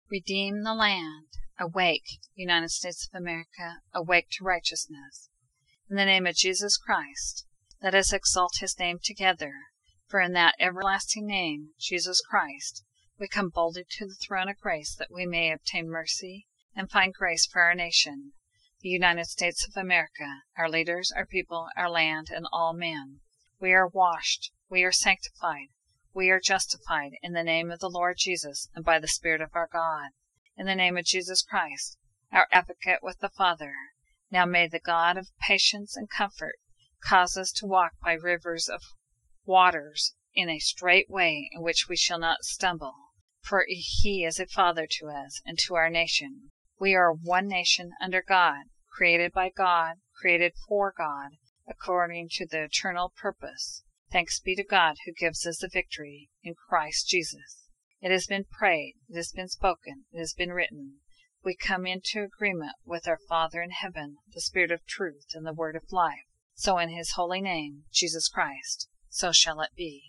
Redeem the land. Awake, United States of America, awake to righteousness. In the name of Jesus Christ, let us exalt his name together, for in that everlasting name, Jesus Christ, we come boldly to the throne of grace that we may obtain mercy and find grace for our nation, the United States of America, our leaders, our people, our land, and all men. We are washed, we are sanctified, we are justified in the name of the Lord Jesus and by the Spirit of our God. In the name of Jesus Christ, our advocate with the Father, now may the God of patience and comfort cause us to walk by rivers of waters in a straight way in which we shall not stumble. For he is a father to us and to our nation. We are one nation under God, created by God, created for God, according to the eternal purpose. Thanks be to God who gives us the victory in Christ Jesus. It has been prayed, it has been spoken, it has been written. We come into agreement with our Father in heaven, the Spirit of truth and the Word of life. So in his holy name, Jesus Christ, so shall it be.